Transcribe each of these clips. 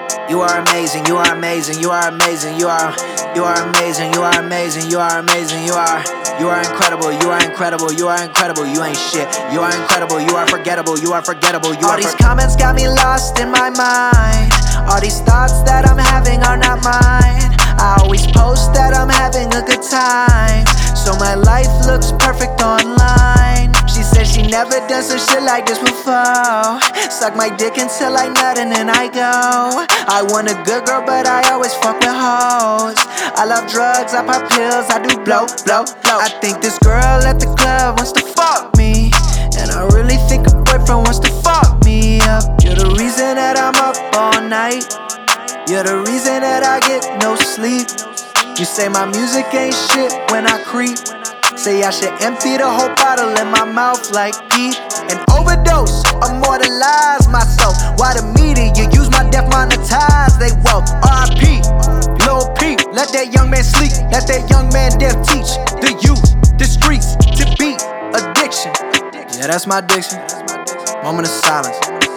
You are amazing, you are amazing, you are amazing, you are amazing, you are amazing, you are amazing, you are incredible, you are incredible, you are incredible, you ain't shit. You are incredible, you are forgettable, you are forgettable, you are. All these comments got me lost in my mind. All these thoughts that I'm having are not mine. I always post that I'm having a good time, so my life looks perfect online. She said she never done some shit like this before. Suck my dick until I nut and then I go. I want a good girl but I always fuck with hoes. I love drugs, I pop pills, I do blow. I think this girl at the club wants to fuck me, and I really think a boyfriend wants to fuck me up. You're the reason that I'm up all night. You're the reason that I get no sleep. You say my music ain't shit when I creep. Say I should empty the whole bottle in my mouth like Pete and overdose, immortalize myself. Why the media use my death monetize they wealth? R.I.P. Lil Peep, let that young man sleep. Let that young man death teach the youth, the streets to beat addiction. Yeah, that's my addiction. Moment of silence.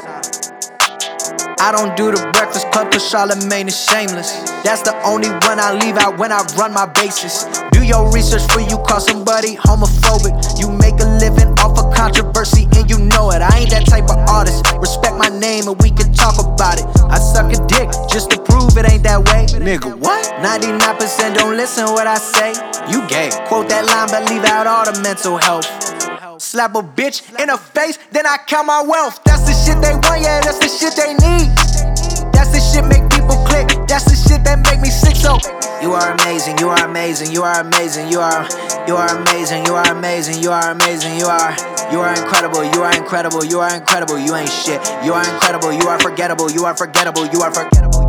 I don't do the Breakfast Club cause Charlamagne is shameless. That's the only one I leave out when I run my bases. Do your research before you call somebody homophobic. You make a living off of controversy and you know it. I ain't that type of artist. Respect my name and we can talk about it. I suck a dick just to prove it ain't that way. Nigga, what? 99% don't listen what I say. You gay. Quote that line but leave out all the mental health. Slap a bitch in her face, then I count my wealth. That's the shit they want, yeah, that's the shit they need. That's the shit make people click. That's the shit that make me sick, so you are amazing, you are amazing, you are amazing, you are amazing, you are amazing, you are amazing, you are incredible, you are incredible, you are incredible, you ain't shit. You are incredible, you are forgettable, you are forgettable, you are forgettable.